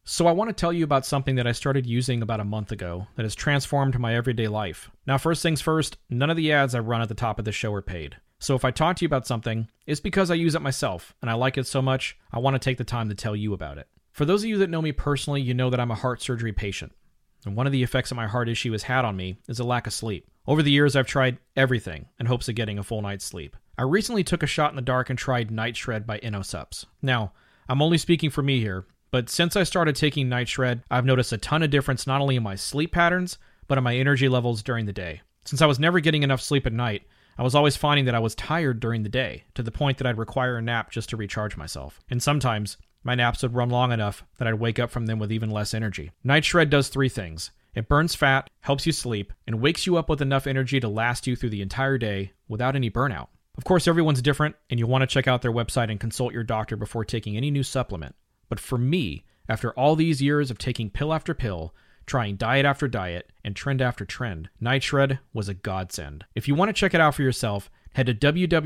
So I want to tell you about something that I started using about a month ago that has transformed my everyday life. Now, first things first, none of the ads I run at the top of the show are paid. So if I talk to you about something, it's because I use it myself, and I like it so much, I want to take the time to tell you about it. For those of you that know me personally, you know that I'm a heart surgery patient. And one of the effects that my heart issue has had on me is a lack of sleep. Over the years, I've tried everything in hopes of getting a full night's sleep. I recently took a shot in the dark and tried Night Shred by InnoSupps. Now, I'm only speaking for me here, but since I started taking Night Shred, I've noticed a ton of difference not only in my sleep patterns, but in my energy levels during the day. Since I was never getting enough sleep at night, I was always finding that I was tired during the day, to the point that I'd require a nap just to recharge myself. And sometimes, my naps would run long enough that I'd wake up from them with even less energy. Night Shred does three things. It burns fat, helps you sleep, and wakes you up with enough energy to last you through the entire day without any burnout. Of course, everyone's different, and you'll want to check out their website and consult your doctor before taking any new supplement. But for me, after all these years of taking pill after pill, trying diet after diet, and trend after trend, Night Shred was a godsend. If you want to check it out for yourself, head to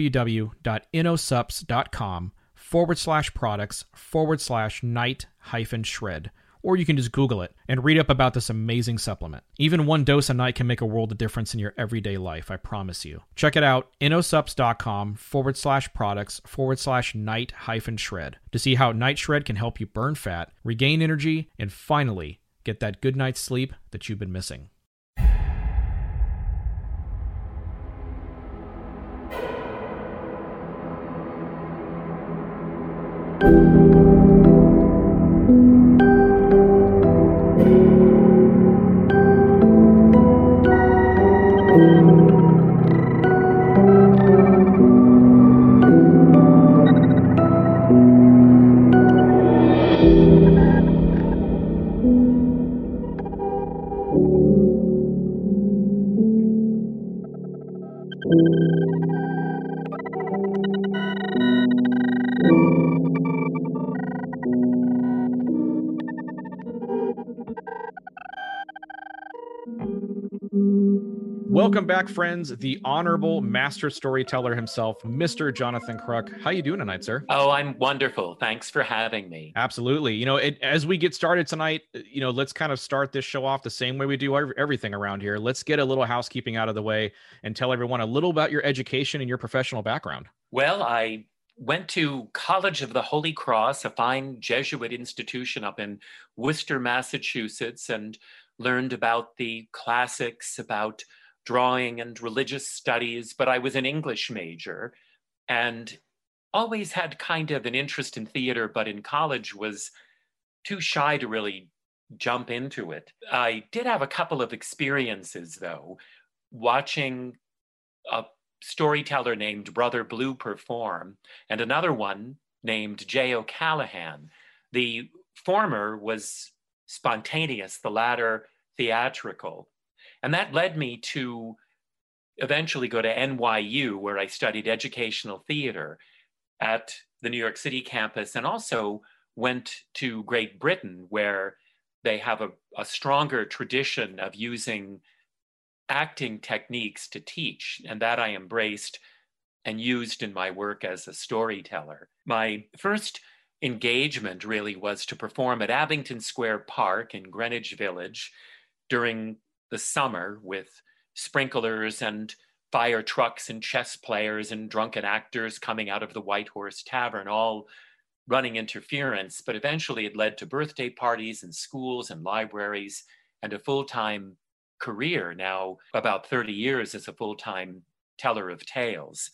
www.innosupps.com/products/night-shred, or you can just Google it and read up about this amazing supplement. Even one dose a night can make a world of difference in your everyday life, I promise you. Check it out, innosupps.com/products/night-shred to see how Night Shred can help you burn fat, regain energy, and finally get that good night's sleep that you've been missing. Welcome back, friends. The honorable master storyteller himself, Mr. Jonathan Kruk. How you doing tonight, sir? Oh, I'm wonderful. Thanks for having me. Absolutely. As we get started tonight, let's kind of start this show off the same way we do everything around here. Let's get a little housekeeping out of the way and tell everyone a little about your education and your professional background. Well, I went to College of the Holy Cross, a fine Jesuit institution up in Worcester, Massachusetts, and learned about the classics, about drawing and religious studies, but I was an English major and always had kind of an interest in theater, but in college was too shy to really jump into it. I did have a couple of experiences, though, watching a storyteller named Brother Blue perform and another one named Jay O'Callahan. The former was spontaneous, the latter theatrical. And that led me to eventually go to NYU, where I studied educational theater at the New York City campus, and also went to Great Britain, where they have a stronger tradition of using acting techniques to teach, and that I embraced and used in my work as a storyteller. My first engagement really was to perform at Abington Square Park in Greenwich Village during the summer with sprinklers and fire trucks and chess players and drunken actors coming out of the White Horse Tavern, all running interference. But eventually it led to birthday parties and schools and libraries and a full-time career, now about 30 years as a full-time teller of tales.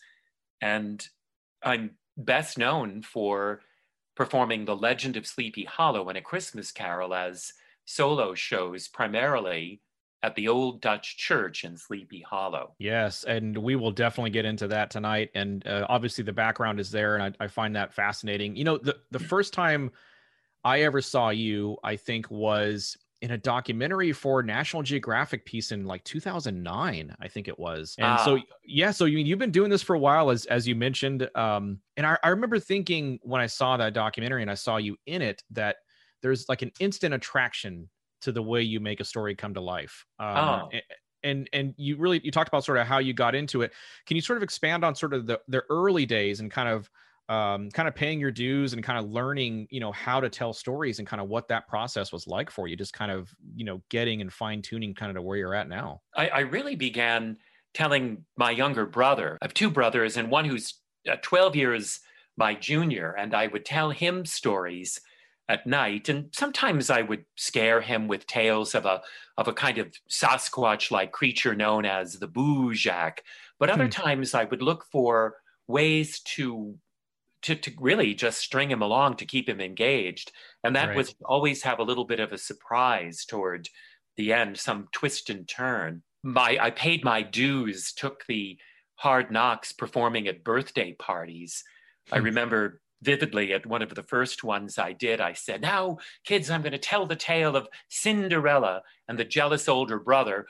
And I'm best known for performing The Legend of Sleepy Hollow and A Christmas Carol as solo shows, primarily at the Old Dutch Church in Sleepy Hollow. Yes, and we will definitely get into that tonight. And obviously the background is there, and I find that fascinating. The first time I ever saw you, I think, was in a documentary for National Geographic piece in like 2009, I think it was. And so you've been doing this for a while, as you mentioned. And I remember thinking when I saw that documentary and I saw you in it, that there's like an instant attraction to the way you make a story come to life. And you talked about sort of how you got into it. Can you sort of expand on sort of the early days and kind of kind of paying your dues and kind of learning, how to tell stories and kind of what that process was like for you, just kind of, getting and fine tuning kind of to where you're at now? I really began telling my younger brother. I have two brothers, and one who's 12 years my junior, and I would tell him stories at night. And sometimes I would scare him with tales of a kind of Sasquatch-like creature known as the Boojak. But other Hmm. times I would look for ways to really just string him along to keep him engaged. And that Right. was always have a little bit of a surprise toward the end, some twist and turn. I paid my dues, took the hard knocks performing at birthday parties. I Hmm. remember vividly at one of the first ones I did, I said, "Now, kids, I'm going to tell the tale of Cinderella." And the jealous older brother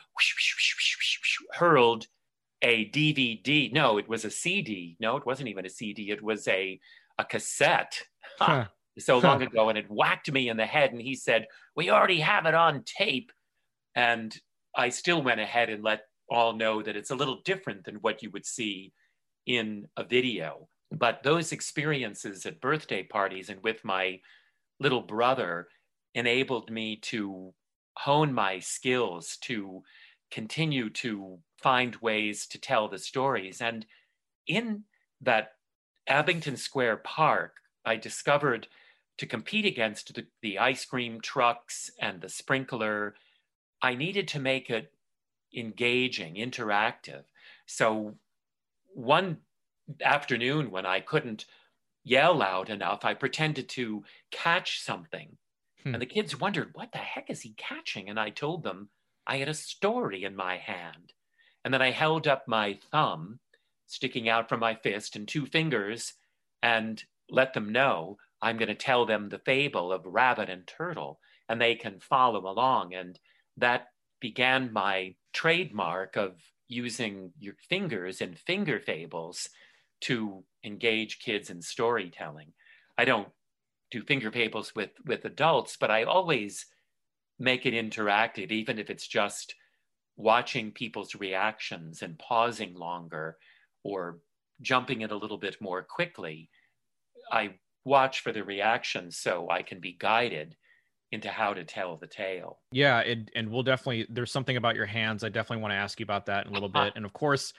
hurled a DVD. No, it was a CD. No, it wasn't even a CD. It was a cassette. Ha! Huh. So Huh. long ago, and it whacked me in the head. And he said, "We already have it on tape." And I still went ahead and let all know that it's a little different than what you would see in a video. But those experiences at birthday parties and with my little brother enabled me to hone my skills, to continue to find ways to tell the stories. And in that Abington Square Park, I discovered to compete against the ice cream trucks and the sprinkler, I needed to make it engaging, interactive. So one afternoon when I couldn't yell loud enough, I pretended to catch something. Hmm. And the kids wondered, what the heck is he catching? And I told them I had a story in my hand. And then I held up my thumb sticking out from my fist and two fingers and let them know I'm going to tell them the fable of Rabbit and Turtle, and they can follow along. And that began my trademark of using your fingers in finger fables to engage kids in storytelling. I don't do finger fables with adults, but I always make it interactive, even if it's just watching people's reactions and pausing longer or jumping it a little bit more quickly. I watch for the reactions so I can be guided into how to tell the tale. Yeah, and we'll definitely, there's something about your hands. I definitely want to ask you about that in a little bit. And of course,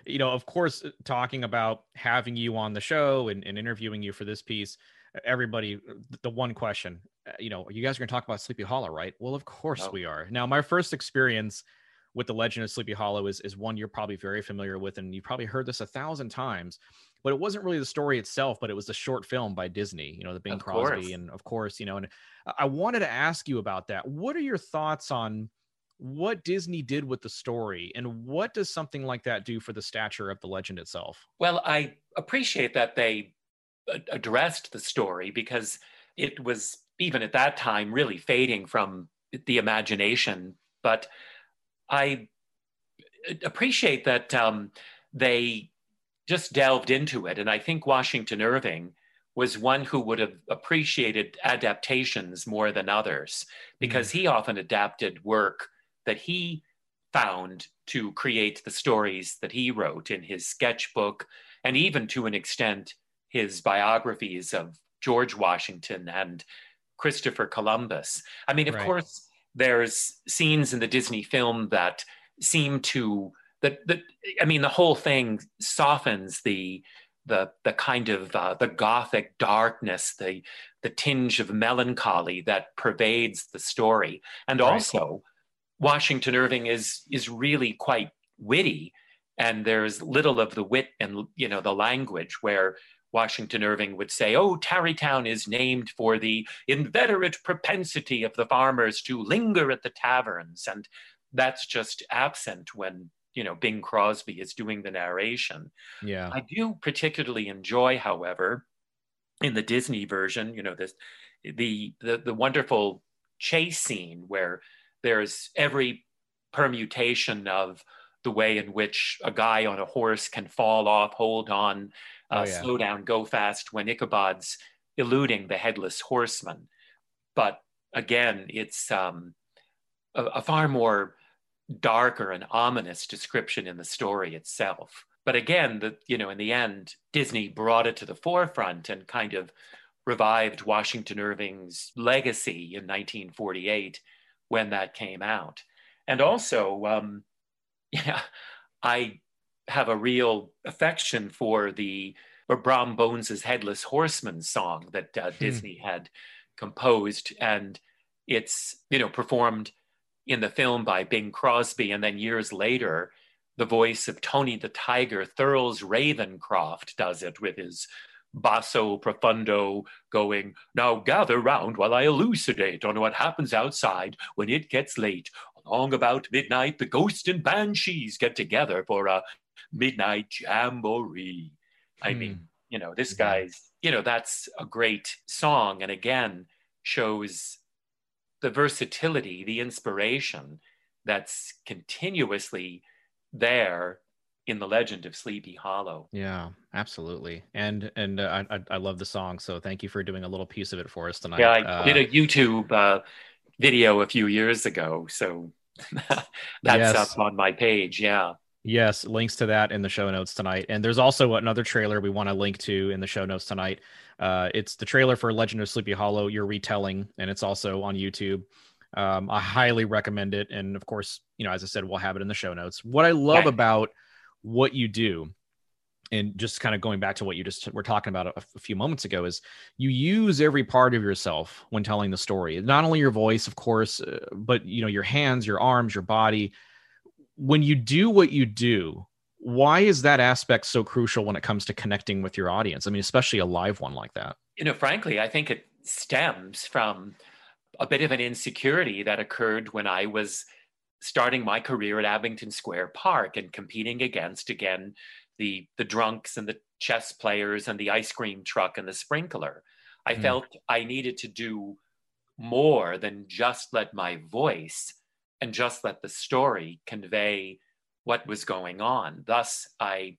talking about having you on the show and interviewing you for this piece, everybody, the one question, you guys are going to talk about Sleepy Hollow, right? Well, of course Oh, we are. Now, my first experience with the Legend of Sleepy Hollow is one you're probably very familiar with, and you probably heard this 1,000 times. But it wasn't really the story itself, but it was the short film by Disney, the Bing of Crosby, course. and of course, and I wanted to ask you about that. What are your thoughts on what Disney did with the story, and what does something like that do for the stature of the legend itself? Well, I appreciate that they addressed the story because it was, even at that time, really fading from the imagination. But I appreciate that they just delved into it. And I think Washington Irving was one who would have appreciated adaptations more than others Hmm. because he often adapted work that he found to create the stories that he wrote in his sketchbook, and even to an extent, his biographies of George Washington and Christopher Columbus. I mean, of Right. course, there's scenes in the Disney film that seem to that I mean, the whole thing softens the kind of the gothic darkness, the tinge of melancholy that pervades the story, and Right. also Washington Irving is really quite witty, and there's little of the wit and the language where Washington Irving would say, "Oh, Tarrytown is named for the inveterate propensity of the farmers to linger at the taverns," and that's just absent when Bing Crosby is doing the narration. Yeah. I do particularly enjoy, however, in the Disney version, this the wonderful chase scene where there's every permutation of the way in which a guy on a horse can fall off, hold on, Oh yeah. slow down, go fast when Ichabod's eluding the headless horseman. But again, it's a far more darker and ominous description in the story itself. but again, in the end, Disney brought it to the forefront and kind of revived Washington Irving's legacy in 1948 when that came out. And also, yeah, I have a real affection for Brom Bones's Headless Horseman song that Disney had composed, and it's performed in the film by Bing Crosby, and then years later, the voice of Tony the Tiger, Thurles Ravencroft, does it with his basso profundo going, "Now gather round while I elucidate on what happens outside when it gets late. Along about midnight, the ghosts and banshees get together for a midnight jamboree." I mean, this guy's, that's a great song. And again, shows the versatility, the inspiration that's continuously there in the legend of Sleepy Hollow. Yeah, absolutely. And I love the song. So thank you for doing a little piece of it for us tonight. Yeah, I did a YouTube video a few years ago. So that's up on my page. Yeah. Yes, links to that in the show notes tonight. And there's also another trailer we want to link to in the show notes tonight. It's the trailer for Legend of Sleepy Hollow, your retelling, and it's also on YouTube. I highly recommend it. And of course, as I said, we'll have it in the show notes. What I love about what you do, and just kind of going back to what you just were talking about a few moments ago, is you use every part of yourself when telling the story. Not only your voice, of course, but your hands, your arms, your body. When you do what you do, why is that aspect so crucial when it comes to connecting with your audience? I mean, especially a live one like that. Frankly, I think it stems from a bit of an insecurity that occurred when I was starting my career at Abington Square Park and competing against, again, the drunks and the chess players and the ice cream truck and the sprinkler. I felt I needed to do more than just let my voice and just let the story convey what was going on. Thus, I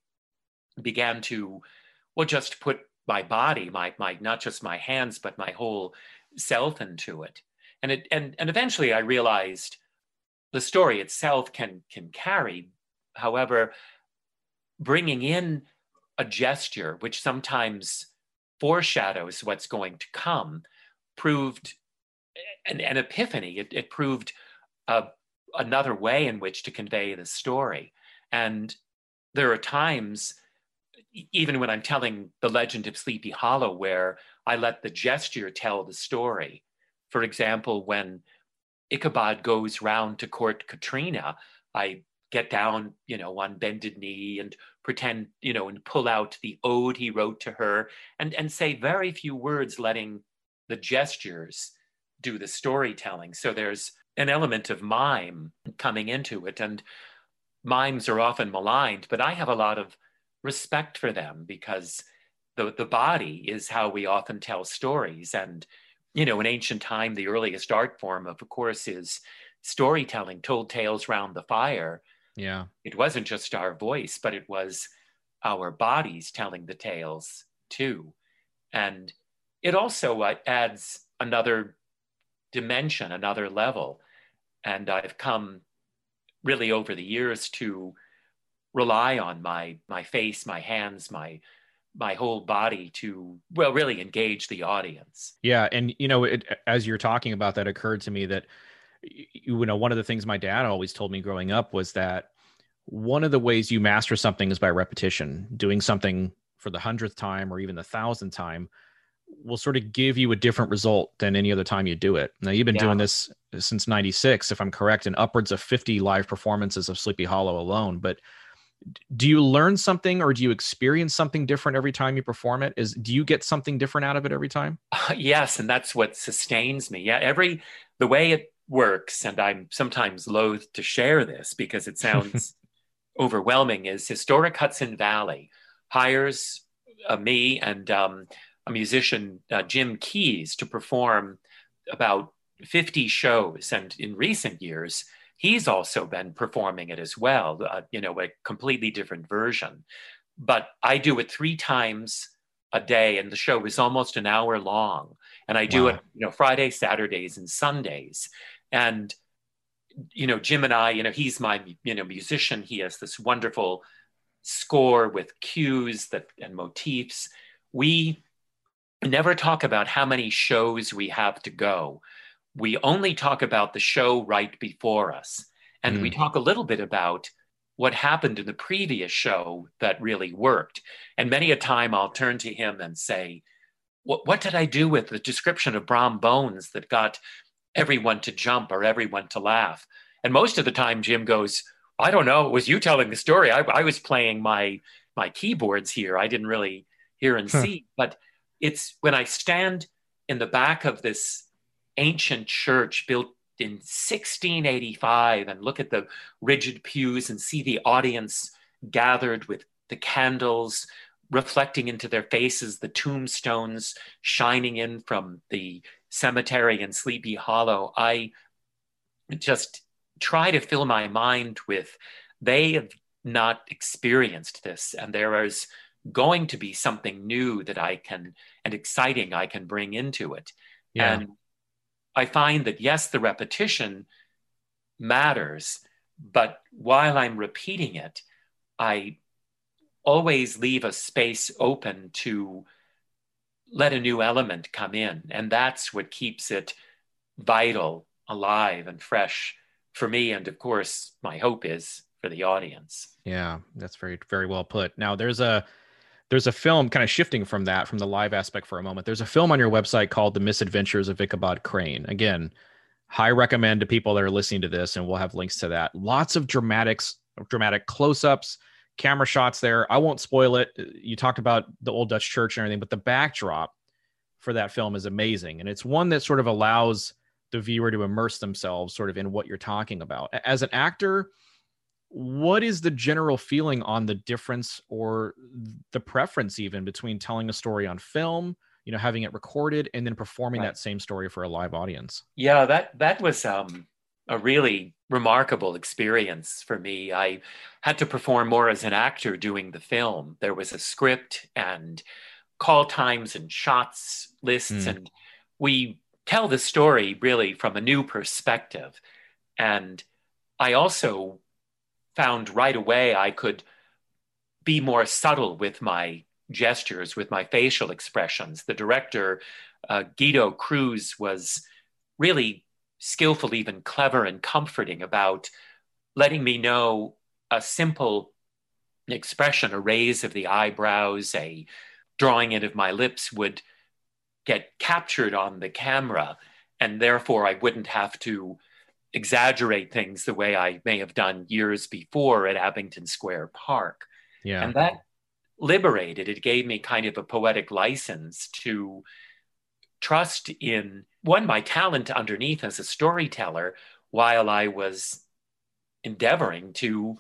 began to, just put my body, my not just my hands, but my whole self into it. And eventually I realized the story itself can carry. However, bringing in a gesture, which sometimes foreshadows what's going to come, proved an epiphany. It proved another way in which to convey the story. And there are times, even when I'm telling the legend of Sleepy Hollow, where I let the gesture tell the story. For example, when Ichabod goes round to court Katrina, I get down, on bended knee and pretend, and pull out the ode he wrote to her and say very few words, letting the gestures do the storytelling. So there's an element of mime coming into it, and mimes are often maligned, but I have a lot of respect for them because the body is how we often tell stories. And, in ancient time, the earliest art form, of course, is storytelling, told tales round the fire. Yeah. It wasn't just our voice, but it was our bodies telling the tales too. And it also adds another dimension, another level. And I've come really over the years to rely on my face, my hands, my whole body to, really engage the audience. Yeah. And, as you're talking about that, occurred to me that, one of the things my dad always told me growing up was that one of the ways you master something is by repetition. Doing something for the 100th time or even the 1,000th time will sort of give you a different result than any other time you do it. Now, you've been doing this since 96, if I'm correct, and upwards of 50 live performances of Sleepy Hollow alone. But do you learn something or do you experience something different every time you perform it? Do you get something different out of it every time? Yes, and that's what sustains me. Yeah, the way it works, and I'm sometimes loath to share this because it sounds overwhelming, is Historic Hudson Valley hires me and a musician, Jim Keys, to perform about 50 shows. And in recent years, he's also been performing it as well, a completely different version. But I do it 3 times a day, and the show is almost an hour long. And I do it, Fridays, Saturdays, and Sundays. And, Jim and I, he's my, musician. He has this wonderful score with cues and motifs. We never talk about how many shows we have to go. We only talk about the show right before us. And we talk a little bit about what happened in the previous show that really worked. And many a time I'll turn to him and say, what did I do with the description of Brom Bones that got everyone to jump or everyone to laugh? And most of the time, Jim goes, I don't know. It was you telling the story. I was playing my keyboards here. I didn't really hear and see. But it's when I stand in the back of this ancient church built in 1685 and look at the rigid pews and see the audience gathered with the candles reflecting into their faces, the tombstones shining in from the cemetery in Sleepy Hollow, I just try to fill my mind with, they have not experienced this, and there is going to be something new that I can, and exciting I can bring into it. Yeah. And I find that, yes, the repetition matters, but while I'm repeating it, I always leave a space open to let a new element come in. And that's what keeps it vital, alive, and fresh for me. And of course, my hope is for the audience. Yeah, that's very, very well put. Now, there's a film, kind of shifting from that, from the live aspect for a moment. There's a film on your website called The Misadventures of Ichabod Crane. Again, high recommend to people that are listening to this, and we'll have links to that. Lots of dramatic close-ups, camera shots there. I won't spoil it. You talked about the old Dutch church and everything, but the backdrop for that film is amazing. And it's one that sort of allows the viewer to immerse themselves sort of in what you're talking about. As an actor, what is the general feeling on the difference or the preference even between telling a story on film, having it recorded, and then performing that same story for a live audience? Yeah, that was a really remarkable experience for me. I had to perform more as an actor doing the film. There was a script and call times and shots lists, and we tell the story really from a new perspective. And I also found right away I could be more subtle with my gestures, with my facial expressions. The director, Guido Cruz, was really skillful, even clever and comforting about letting me know a simple expression, a raise of the eyebrows, a drawing in of my lips would get captured on the camera, and therefore I wouldn't have to exaggerate things the way I may have done years before at Abington Square Park. Yeah. And that liberated, it gave me kind of a poetic license to trust in, one, my talent underneath as a storyteller, while I was endeavoring to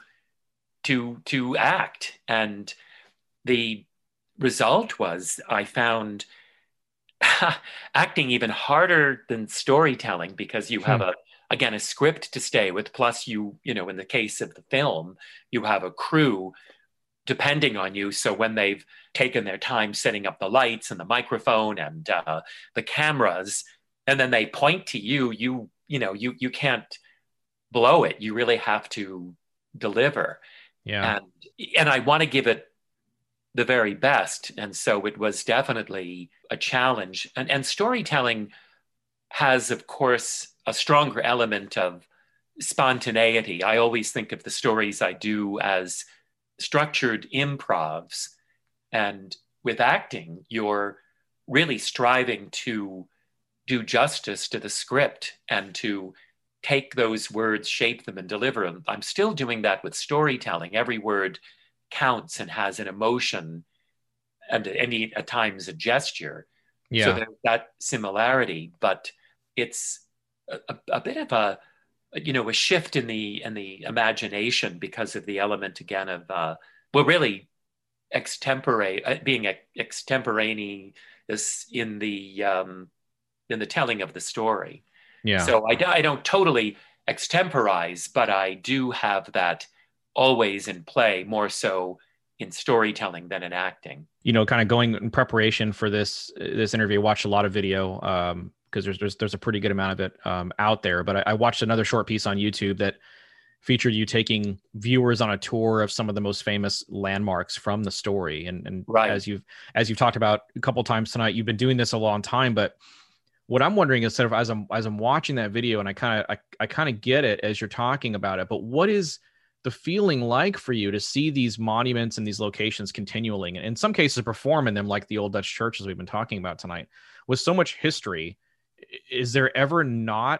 act. And the result was I found acting even harder than storytelling, because you have a script to stay with, plus you in the case of the film, you have a crew depending on you. So when they've taken their time setting up the lights and the microphone and the cameras, and then they point to you, you can't blow it. You really have to deliver. Yeah. And I want to give it the very best. And so it was definitely a challenge. And storytelling has, of course, a stronger element of spontaneity. I always think of the stories I do as structured improvs. And with acting, you're really striving to do justice to the script and to take those words, shape them, and deliver them. I'm still doing that with storytelling. Every word counts and has an emotion and at times a gesture. Yeah. So there's that similarity, but it's a bit of a shift in the imagination because of the element again of really being extemporaneous in the telling of the story. Yeah. So I don't totally extemporize, but I do have that always in play, more so in storytelling than in acting. Kind of going in preparation for this interview, I watched a lot of video because there's a pretty good amount of it out there. But I watched another short piece on YouTube that featured you taking viewers on a tour of some of the most famous landmarks from the story. And Right. as you've talked about a couple times tonight, you've been doing this a long time. But what I'm wondering is, sort of as I'm watching that video, and I kind of get it as you're talking about it, but what is the feeling like for you to see these monuments and these locations continuing, and in some cases perform in them, like the old Dutch churches we've been talking about tonight, with so much history? Is there ever not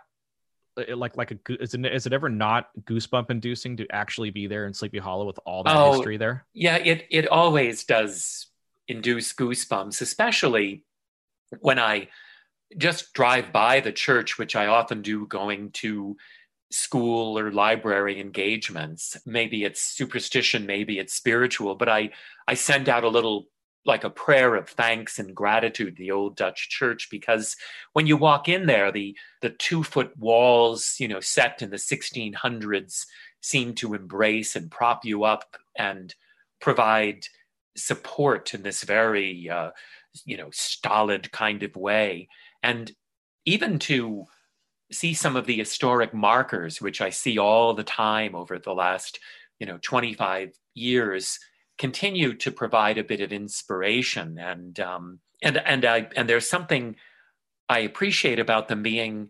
is it ever not goosebump inducing to actually be there in Sleepy Hollow with all that Oh, history there? yeah, it always does induce goosebumps, especially when I just drive by the church, which I often do going to school or library engagements. Maybe it's superstition, maybe it's spiritual, but I send out a little, like a prayer of thanks and gratitude to the old Dutch church, because when you walk in there, the 2-foot walls, set in the 1600s, seem to embrace and prop you up and provide support in this very stolid kind of way. And even to see some of the historic markers, which I see all the time over the last 25 years, continue to provide a bit of inspiration. And there's something I appreciate about them being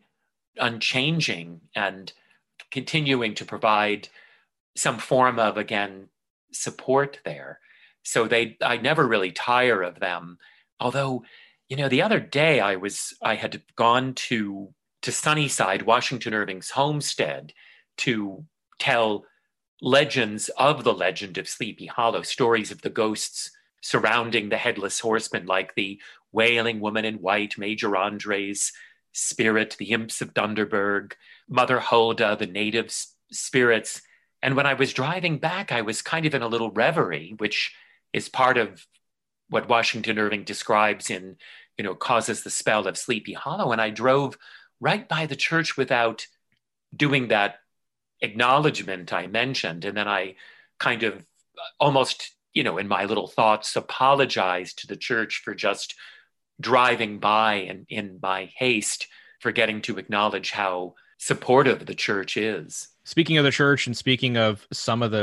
unchanging and continuing to provide some form of, again, support there. So I never really tire of them. Although, the other day I had gone to Sunnyside, Washington Irving's homestead, to tell legends of the legend of Sleepy Hollow, stories of the ghosts surrounding the Headless Horseman, like the Wailing Woman in White, Major Andre's spirit, the imps of Dunderberg, Mother Hulda, the native spirits. And when I was driving back, I was kind of in a little reverie, which is part of what Washington Irving describes in, Causes the Spell of Sleepy Hollow. And I drove right by the church without doing that acknowledgement I mentioned. And then I kind of almost, in my little thoughts, apologized to the church for just driving by and in my haste, forgetting to acknowledge how supportive the church is. Speaking of the church and speaking of some of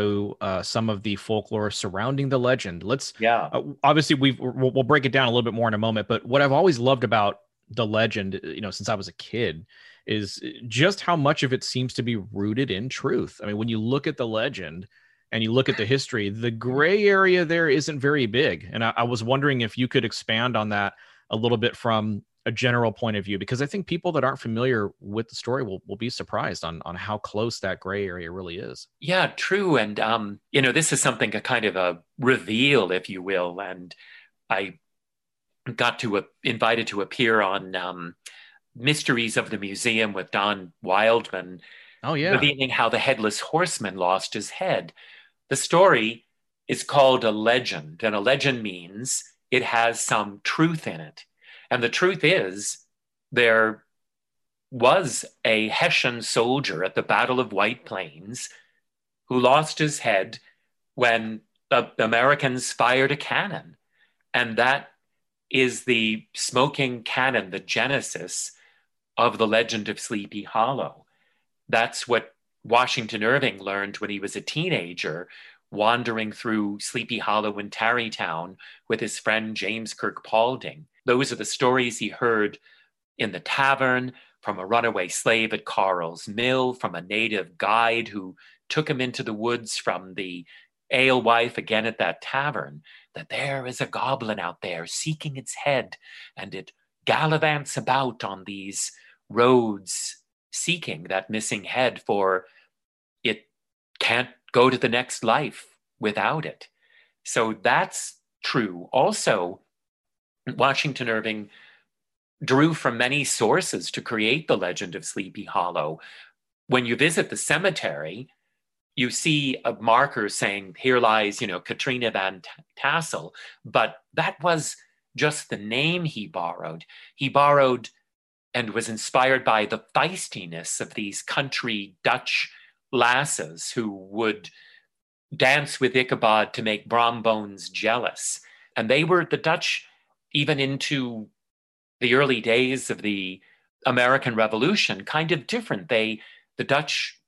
the folklore surrounding the legend, let's Yeah. obviously we'll break it down a little bit more in a moment. But what I've always loved about the legend, since I was a kid, is just how much of it seems to be rooted in truth. I mean, when you look at the legend and you look at the history, the gray area there isn't very big. And I was wondering if you could expand on that a little bit from a general point of view, because I think people that aren't familiar with the story will be surprised on how close that gray area really is. Yeah, true. And, this is something, a kind of a reveal, if you will. And I got invited to appear on Mysteries of the Museum with Don Wildman, Oh, yeah. revealing how the Headless Horseman lost his head. The story is called a legend, and a legend means it has some truth in it. And the truth is, there was a Hessian soldier at the Battle of White Plains who lost his head when the Americans fired a cannon. And that is the smoking cannon, the genesis of the legend of Sleepy Hollow. That's what Washington Irving learned when he was a teenager, wandering through Sleepy Hollow in Tarrytown with his friend James Kirkpauding. Those are the stories he heard in the tavern, from a runaway slave at Carl's Mill, from a native guide who took him into the woods, from the alewife again at that tavern, that there is a goblin out there seeking its head, and it gallivants about on these roads seeking that missing head, for it can't go to the next life without it. So that's true. Also, Washington Irving drew from many sources to create the legend of Sleepy Hollow. When you visit the cemetery, you see a marker saying, here lies, Katrina Van Tassel, but that was just the name he borrowed. He borrowed and was inspired by the feistiness of these country Dutch lasses who would dance with Ichabod to make Brom Bones jealous. And they were, the Dutch, even into the early days of the American Revolution, kind of different. The Dutch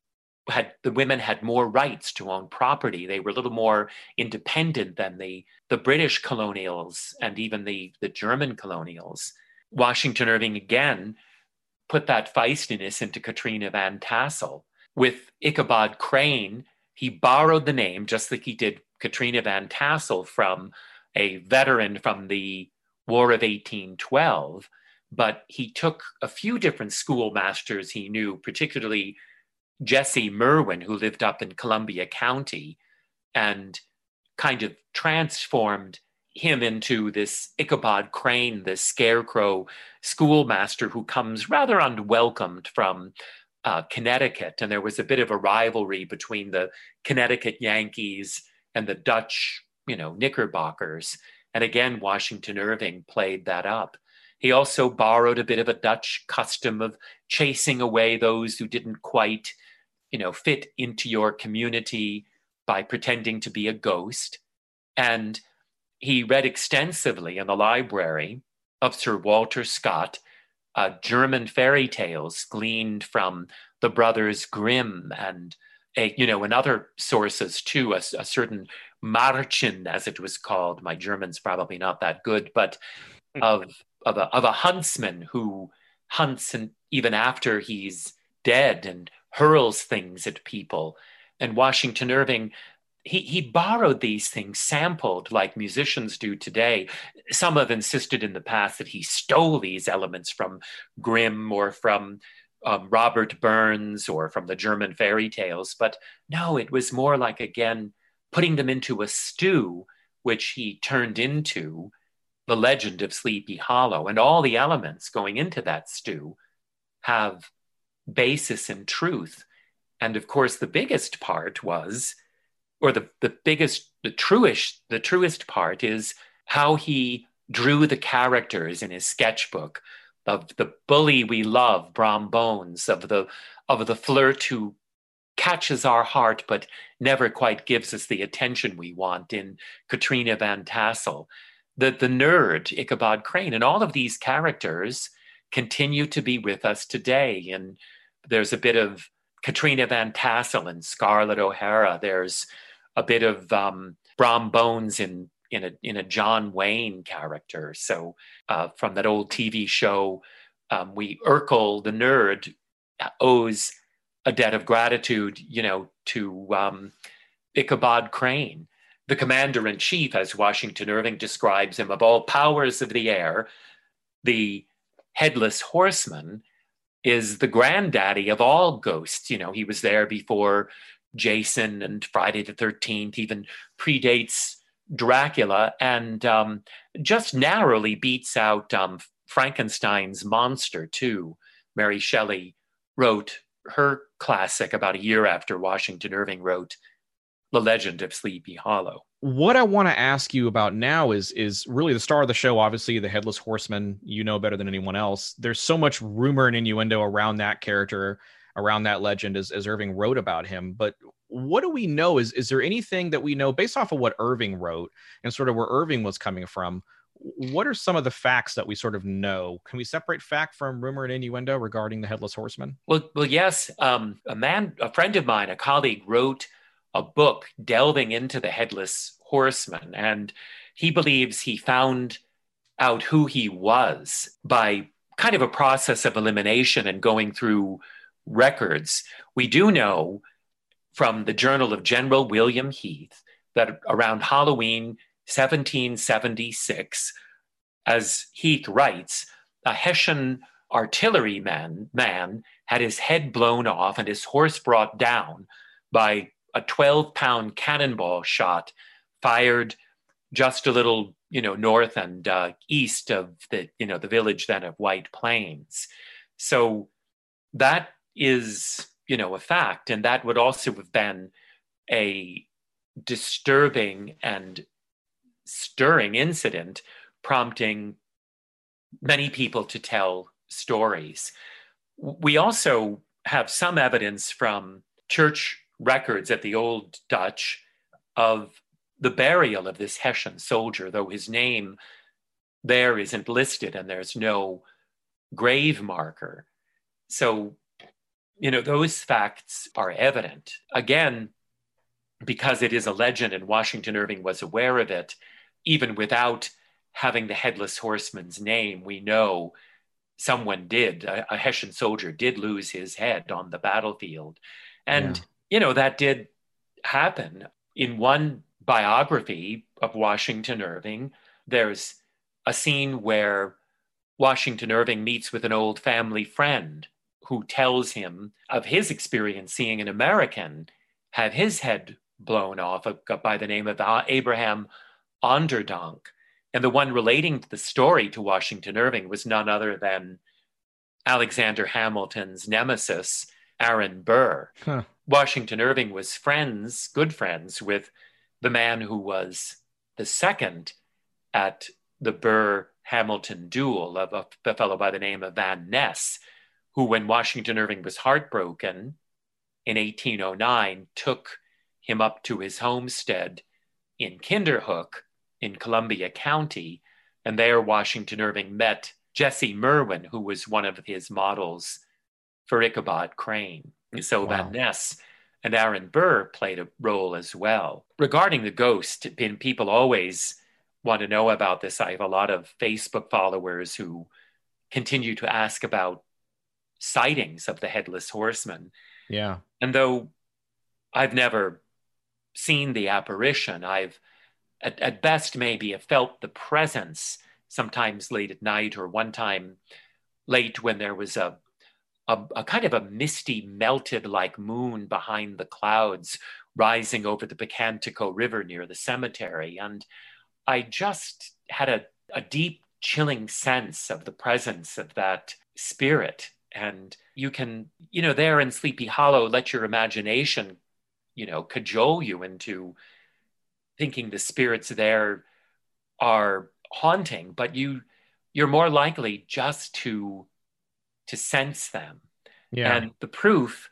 the women had more rights to own property. They were a little more independent than the British colonials and even the German colonials. Washington Irving again put that feistiness into Katrina Van Tassel. With Ichabod Crane, he borrowed the name, just like he did Katrina Van Tassel, from a veteran from the War of 1812, but he took a few different schoolmasters he knew, particularly Jesse Merwin, who lived up in Columbia County, and kind of transformed him into this Ichabod Crane, this scarecrow schoolmaster who comes rather unwelcomed from Connecticut. And there was a bit of a rivalry between the Connecticut Yankees and the Dutch, Knickerbockers. And again, Washington Irving played that up. He also borrowed a bit of a Dutch custom of chasing away those who didn't quite, fit into your community by pretending to be a ghost. And he read extensively in the library of Sir Walter Scott, German fairy tales gleaned from the Brothers Grimm and other sources too, a certain Märchen, as it was called. My German's probably not that good, but of a huntsman who hunts and even after he's dead and hurls things at people. And Washington Irving, he borrowed these things, sampled like musicians do today. Some have insisted in the past that he stole these elements from Grimm or from Robert Burns or from the German fairy tales. But no, it was more like, again, putting them into a stew, which he turned into The Legend of Sleepy Hollow. And all the elements going into that stew have basis in truth. And of course, the biggest part was, or the truest part is how he drew the characters in his sketchbook of the bully we love, Brom Bones, of the flirt who catches our heart but never quite gives us the attention we want in Katrina Van Tassel, the nerd Ichabod Crane, and all of these characters continue to be with us today. And there's a bit of Katrina Van Tassel and Scarlett O'Hara. There's a bit of Brom Bones in a John Wayne character. So from that old TV show, Urkel the nerd owes a debt of gratitude, to Ichabod Crane, the commander-in-chief, as Washington Irving describes him, of all powers of the air. The headless horseman is the granddaddy of all ghosts. He was there before Jason and Friday the 13th, even predates Dracula, and just narrowly beats out Frankenstein's monster too. Mary Shelley wrote her classic about a year after Washington Irving wrote The Legend of Sleepy Hollow. What I want to ask you about now is really the star of the show, obviously, the Headless Horseman. You know better than anyone else. There's so much rumor and innuendo around that character, around that legend, as Irving wrote about him. But what do we know? Is there anything that we know based off of what Irving wrote and sort of where Irving was coming from? What are some of the facts that we sort of know? Can we separate fact from rumor and innuendo regarding the Headless Horseman? Well, yes. A friend of mine, a colleague, wrote a book delving into the Headless Horseman, and he believes he found out who he was by kind of a process of elimination and going through records. We do know from the Journal of General William Heath that around Halloween 1776, as Heath writes, a Hessian artilleryman had his head blown off and his horse brought down by a 12-pound cannonball shot fired just a little, north and east of the village then of White Plains. So that is, a fact. And that would also have been a disturbing and stirring incident, prompting many people to tell stories. We also have some evidence from church records at the Old Dutch of the burial of this Hessian soldier, though his name there isn't listed and there's no grave marker. So those facts are evident. Again, because it is a legend and Washington Irving was aware of it, even without having the Headless Horseman's name, we know someone did, a Hessian soldier did lose his head on the battlefield. Yeah. And, that did happen. In one biography of Washington Irving, there's a scene where Washington Irving meets with an old family friend who tells him of his experience seeing an American have his head blown off by the name of Abraham Onderdonk. And the one relating the story to Washington Irving was none other than Alexander Hamilton's nemesis, Aaron Burr. Huh. Washington Irving was good friends with the man who was the second at the Burr-Hamilton duel, of a fellow by the name of Van Ness, who, when Washington Irving was heartbroken in 1809, took him up to his homestead in Kinderhook in Columbia County. And there Washington Irving met Jesse Merwin, who was one of his models for Ichabod Crane. So Wow. Van Ness and Aaron Burr played a role as well. Regarding the ghost, people always want to know about this. I have a lot of Facebook followers who continue to ask about sightings of the Headless Horseman. Yeah. And though I've never seen the apparition, I've at best maybe have felt the presence sometimes late at night, or one time late when there was a kind of a misty, melted like moon behind the clouds rising over the Picantico River near the cemetery. And I just had a deep, chilling sense of the presence of that spirit. And you can, there in Sleepy Hollow, let your imagination, cajole you into thinking the spirits there are haunting, but you're more likely just to sense them. Yeah. And the proof,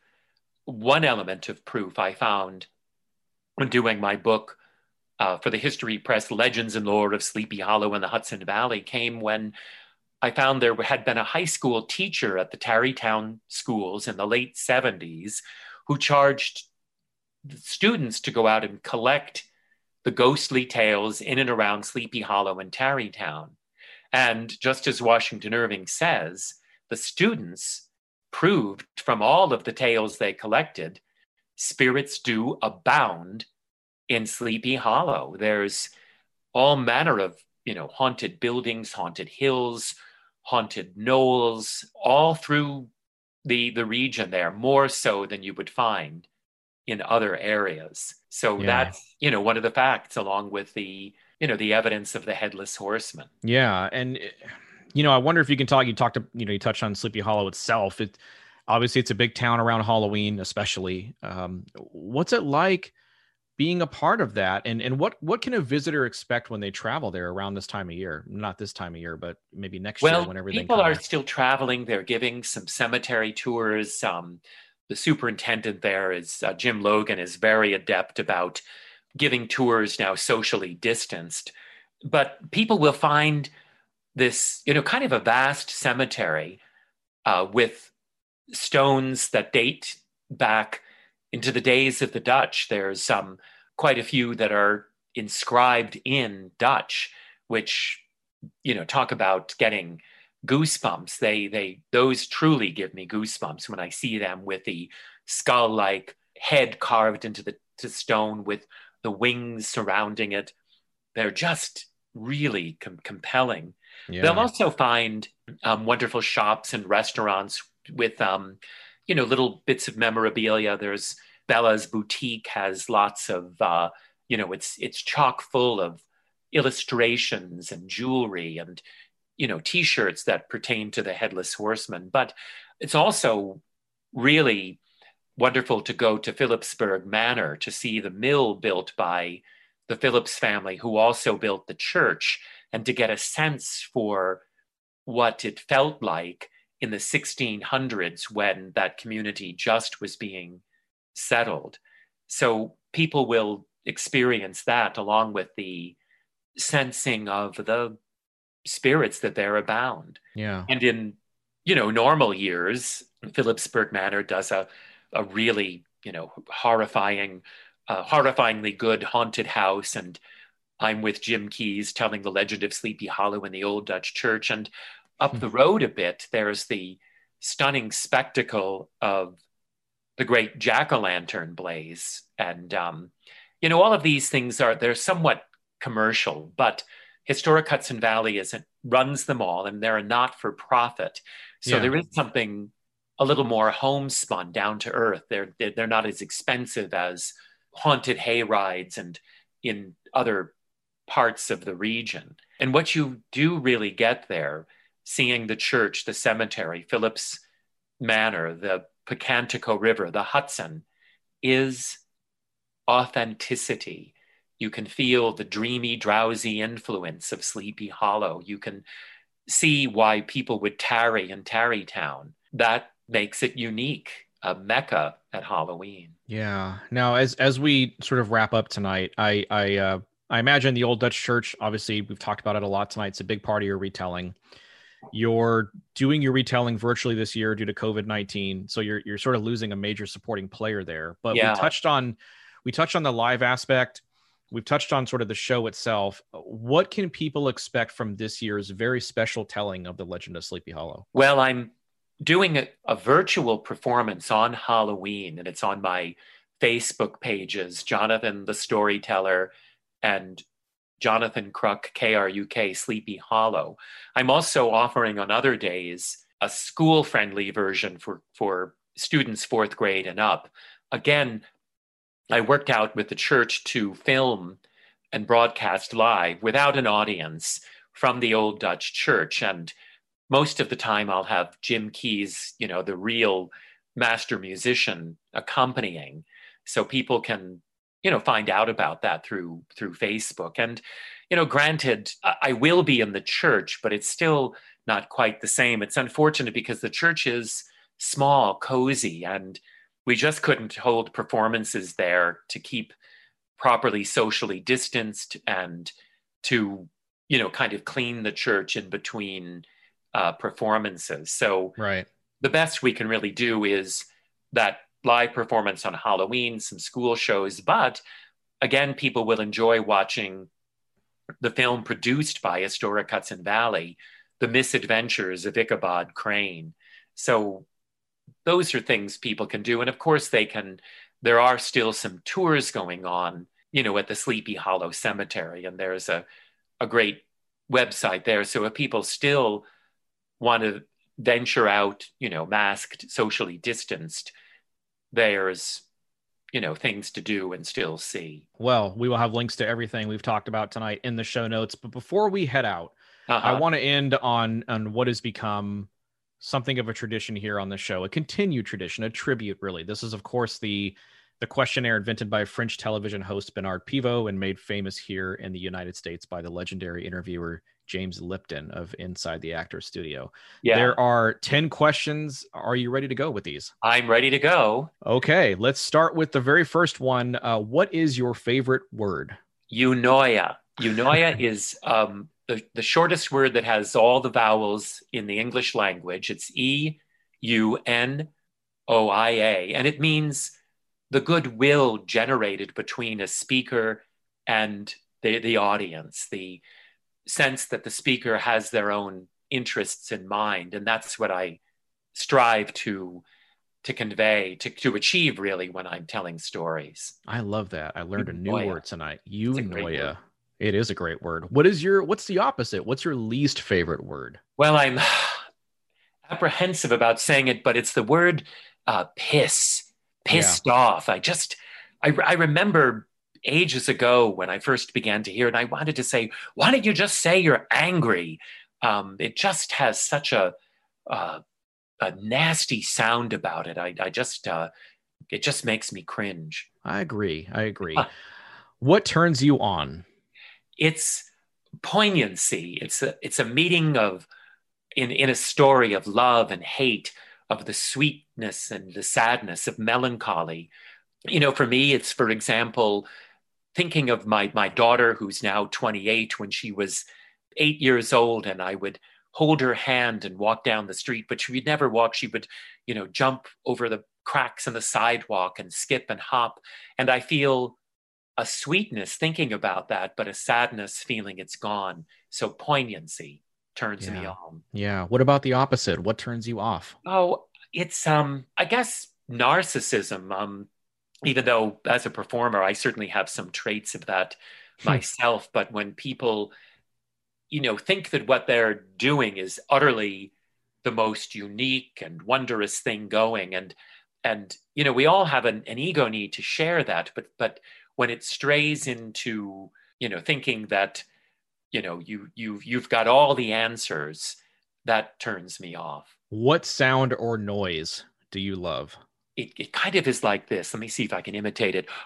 one element of proof I found when doing my book for the History Press, Legends and Lore of Sleepy Hollow in the Hudson Valley, came when I found there had been a high school teacher at the Tarrytown schools in the late 70s who charged the students to go out and collect the ghostly tales in and around Sleepy Hollow and Tarrytown. And just as Washington Irving says, the students proved from all of the tales they collected, spirits do abound in Sleepy Hollow. There's all manner of, haunted buildings, haunted hills, haunted knolls, all through the region there, more so than you would find in other areas. So that's, one of the facts, along with the evidence of the Headless Horseman. Yeah. And, I wonder if you can talk, you touched on Sleepy Hollow itself. Obviously it's a big town around Halloween, especially. What's it like being a part of that? And what can a visitor expect when they travel there around this time of year? Not this time of year, but maybe next year when everything people are still traveling. They're giving some cemetery tours. The superintendent there is Jim Logan, is very adept about giving tours now socially distanced. But people will find this, kind of a vast cemetery with stones that date back into the days of the Dutch. There's quite a few that are inscribed in Dutch, which, talk about getting goosebumps. Those truly give me goosebumps when I see them, with the skull-like head carved into the stone with the wings surrounding it. They're just really compelling. Yeah. They'll also find wonderful shops and restaurants with little bits of memorabilia. There's Bella's Boutique, has lots of it's chock full of illustrations and jewelry and t-shirts that pertain to the Headless Horseman. But it's also really wonderful to go to Phillipsburg Manor to see the mill built by the Phillips family, who also built the church, and to get a sense for what it felt like in the 1600s when that community just was being settled. So people will experience that, along with the sensing of the spirits that there abound. Yeah. And in, normal years, Phillipsburg Manor does a really, horrifyingly good haunted house. And I'm with Jim Keyes telling the legend of Sleepy Hollow in the Old Dutch Church. And up the road a bit, there's the stunning spectacle of the great jack-o'-lantern blaze. And, all of these things they're somewhat commercial, but Historic Hudson Valley runs them all, and they're a not-for-profit. So there is something a little more homespun, down to earth. They're not as expensive as haunted hay rides and in other parts of the region. And what you do really get there, seeing the church, the cemetery, Phillips Manor, the Pocantico River, the Hudson, is authenticity. You can feel the dreamy, drowsy influence of Sleepy Hollow. You can see why people would tarry in Tarrytown. That makes it unique, a mecca at Halloween. Yeah. Now, as we sort of wrap up tonight, I imagine the Old Dutch Church, obviously we've talked about it a lot tonight. It's a big part of your retelling. You're doing your retelling virtually this year due to COVID-19. So you're sort of losing a major supporting player there. But we touched on the live aspect. We've touched on sort of the show itself. What can people expect from this year's very special telling of the Legend of Sleepy Hollow? Well, I'm doing a virtual performance on Halloween, and it's on my Facebook pages, Jonathan the Storyteller and Jonathan Kruk, Kruk, Sleepy Hollow. I'm also offering on other days a school-friendly version for students 4th grade and up. Again, I worked out with the church to film and broadcast live without an audience from the Old Dutch Church. And most of the time I'll have Jim Keyes, the real master musician, accompanying. So people can, find out about that through Facebook. And, granted, I will be in the church, but it's still not quite the same. It's unfortunate because the church is small, cozy, and we just couldn't hold performances there to keep properly socially distanced and to, kind of clean the church in between performances. So the best we can really do is that live performance on Halloween, some school shows, but again, people will enjoy watching the film produced by Historic Hudson Valley, The Misadventures of Ichabod Crane. So those are things people can do. And of course there are still some tours going on, at the Sleepy Hollow Cemetery. And there's a great website there. So if people still want to venture out, masked, socially distanced, there's, things to do and still see. Well, we will have links to everything we've talked about tonight in the show notes. But before we head out, I want to end on what has become something of a tradition here on the show, a continued tradition, a tribute, really. This is, of course, the questionnaire invented by French television host Bernard Pivot and made famous here in the United States by the legendary interviewer James Lipton of Inside the Actors Studio. Yeah. There are 10 questions. Are you ready to go with these? I'm ready to go. Okay, let's start with the very first one. What is your favorite word? Eunoia. Eunoia is the shortest word that has all the vowels in the English language. It's Eunoia, and it means the goodwill generated between a speaker and the audience, the sense that the speaker has their own interests in mind. And that's what I strive to convey, to achieve, really, when I'm telling stories. I love that. I learned a new word tonight. Eunoia. It is a great word. What's the opposite? What's your least favorite word? Well, I'm apprehensive about saying it, but it's the word pissed off. I remember ages ago when I first began to hear it, I wanted to say, why don't you just say you're angry? It just has such a nasty sound about it. It just makes me cringe. I agree. What turns you on? It's poignancy. It's a meeting of in a story of love and hate, of the sweetness and the sadness, of melancholy. For me, it's, for example, thinking of my daughter, who's now 28, when she was 8 years old, and I would hold her hand and walk down the street, but she would never walk. She would, jump over the cracks in the sidewalk and skip and hop. And I feel a sweetness thinking about that, but a sadness feeling it's gone. So poignancy turns me on. Yeah. What about the opposite? What turns you off? Oh, it's I guess narcissism. Even though as a performer, I certainly have some traits of that myself. But when people, think that what they're doing is utterly the most unique and wondrous thing going, and we all have an ego need to share that, but when it strays into thinking that you've got all the answers, that turns me off. What sound or noise do you love? It kind of is like this. Let me see if I can imitate it.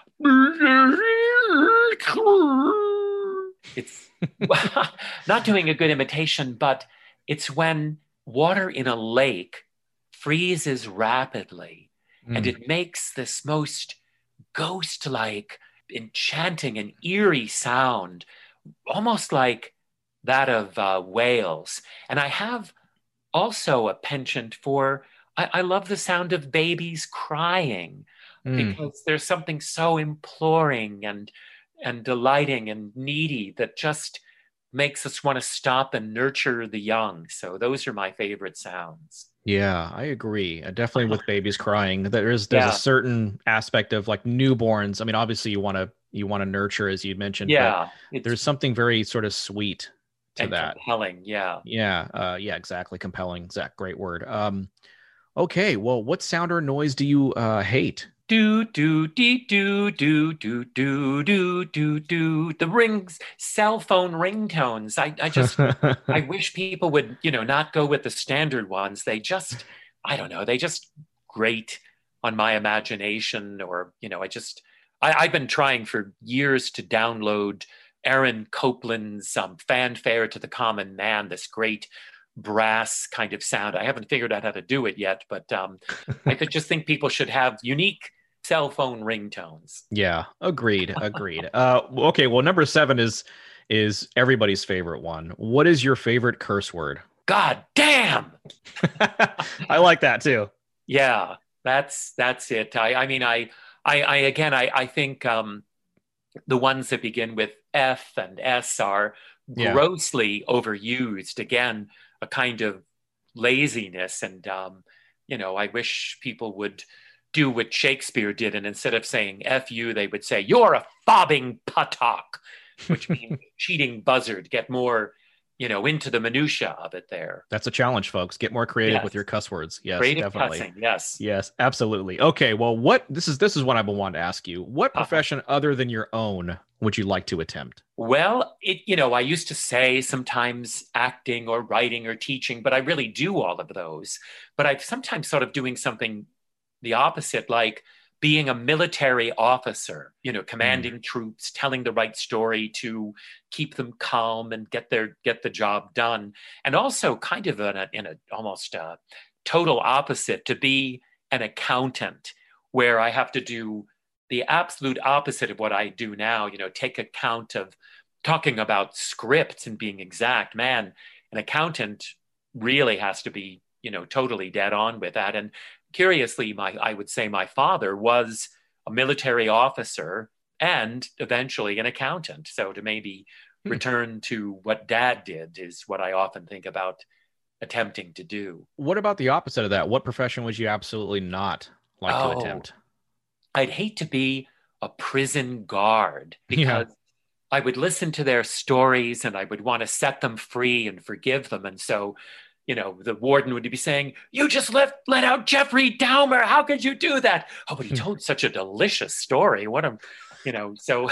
It's not doing a good imitation, but it's when water in a lake freezes rapidly and it makes this most ghost-like, enchanting and eerie sound, almost like that of whales. And I have also a penchant for, I love the sound of babies crying because there's something so imploring and delighting and needy that just makes us want to stop and nurture the young. So those are my favorite sounds. Yeah, I agree. Definitely with babies crying. There's a certain aspect of like newborns. I mean, obviously you want to nurture, as you mentioned. Yeah, but there's something very sort of sweet to that. Compelling. Yeah. Yeah. Exactly. Compelling. Exact. Great word. Okay. Well, what sound or noise do you hate? Do do dee do do do do do do do. The rings, cell phone ringtones. I just I wish people would not go with the standard ones. They just, I don't know, they just grate on my imagination, or I've been trying for years to download Aaron Copland's Fanfare to the Common Man, this great brass kind of sound. I haven't figured out how to do it yet, but I just think people should have unique cell phone ringtones. Yeah, agreed. Okay, well, number 7 is everybody's favorite one. What is your favorite curse word? God damn. I like that too. Yeah, that's it. I mean, I think the ones that begin with F and S are grossly overused. Again, a kind of laziness, and I wish people would do what Shakespeare did, and instead of saying F you, they would say, "You're a fobbing puttock," which means cheating buzzard. Get more, into the minutia of it there. That's a challenge, folks. Get more creative with your cuss words. Yes, creative definitely. Cussing, yes. Yes, absolutely. Okay, well, this is what I've been wanting to ask you. What profession other than your own would you like to attempt? Well, I used to say sometimes acting or writing or teaching, but I really do all of those. But I've sometimes thought of doing something the opposite, like being a military officer, commanding troops, telling the right story to keep them calm and get the job done. And also kind of in a almost total opposite, to be an accountant, where I have to do the absolute opposite of what I do now, take account of talking about scripts and being exact. Man, an accountant really has to be, totally dead on with that. And curiously, I would say my father was a military officer and eventually an accountant. So to maybe return to what Dad did is what I often think about attempting to do. What about the opposite of that? What profession would you absolutely not like to attempt? I'd hate to be a prison guard, because I would listen to their stories and I would want to set them free and forgive them. And so the warden would be saying, "You just let out Jeffrey Dahmer. How could you do that?" "Oh, but he told such a delicious story. So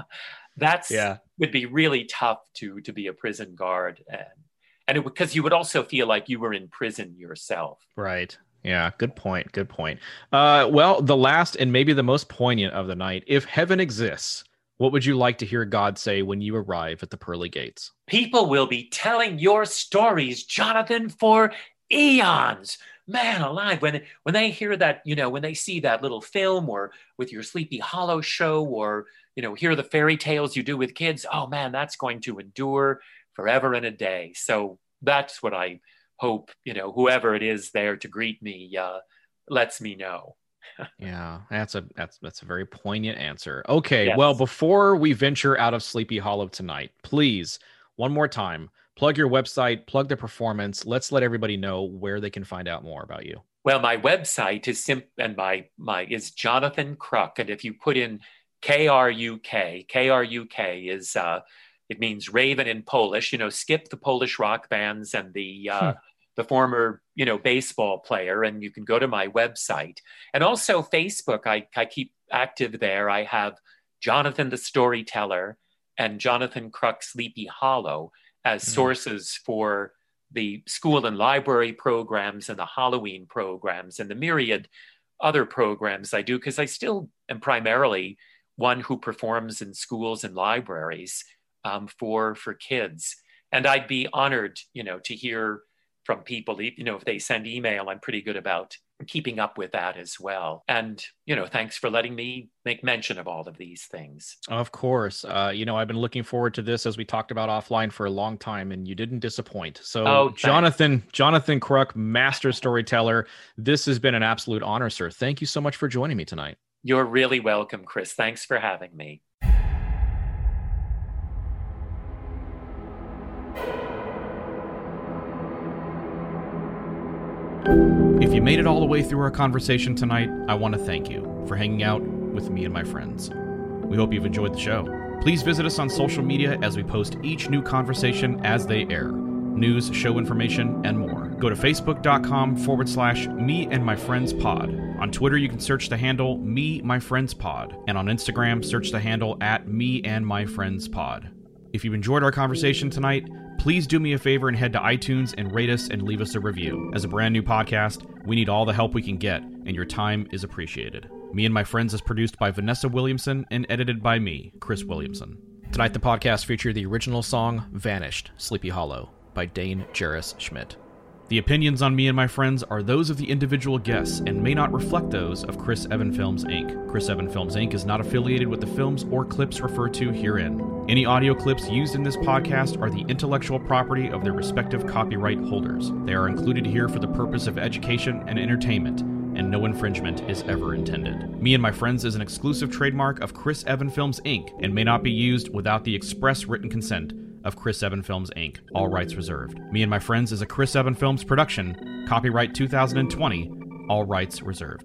would be really tough to be a prison guard. And because you would also feel like you were in prison yourself. Right. Yeah. Good point. Well, the last and maybe the most poignant of the night: if heaven exists, what would you like to hear God say when you arrive at the pearly gates? "People will be telling your stories, Jonathan, for eons." Man alive, when they hear that, when they see that little film, or with your Sleepy Hollow show, or, hear the fairy tales you do with kids, oh man, that's going to endure forever and a day. So that's what I hope, whoever it is there to greet me lets me know. Yeah, that's a very poignant answer. Okay, Yes. well, before we venture out of Sleepy Hollow tonight, please, one more time, plug your website, plug the performance. Let's let everybody know where they can find out more about you. Well, my website is and my is Jonathan Kruk, and if you put in KRUK, KRUK is it means raven in Polish. Skip the Polish rock bands and the former baseball player, and you can go to my website. And also Facebook, I keep active there. I have Jonathan the Storyteller and Jonathan Kruk Sleepy Hollow as sources for the school and library programs and the Halloween programs and the myriad other programs I do, because I still am primarily one who performs in schools and libraries for kids. And I'd be honored, to hear from people, if they send email. I'm pretty good about keeping up with that as well. And, thanks for letting me make mention of all of these things. Of course. I've been looking forward to this, as we talked about offline, for a long time, and you didn't disappoint. So Jonathan Kruk, master storyteller, this has been an absolute honor, sir. Thank you so much for joining me tonight. You're really welcome, Chris. Thanks for having me. If you made it all the way through our conversation tonight, I want to thank you for hanging out with me and my friends. We hope you've enjoyed the show. Please visit us on social media as we post each new conversation as they air. News, show information, and more. Go to facebook.com/me-and-my-friends-pod. On Twitter, you can search the handle @me-my-friends-pod. And on Instagram, search the handle @me-and-my-friends-pod. If you enjoyed our conversation tonight, please do me a favor and head to iTunes and rate us and leave us a review. As a brand new podcast, we need all the help we can get, and your time is appreciated. Me and My Friends is produced by Vanessa Williamson and edited by me, Chris Williamson. Tonight, the podcast featured the original song, Vanished, Sleepy Hollow, by Dane Jarris Schmidt. The opinions on Me and My Friends are those of the individual guests and may not reflect those of Chris Evan Films, Inc. Chris Evan Films, Inc. is not affiliated with the films or clips referred to herein. Any audio clips used in this podcast are the intellectual property of their respective copyright holders. They are included here for the purpose of education and entertainment, and no infringement is ever intended. Me and My Friends is an exclusive trademark of Chris Evan Films, Inc. and may not be used without the express written consent of Chris Evan Films, Inc. All rights reserved. Me and My Friends is a Chris Evan Films production. Copyright 2020. All rights reserved.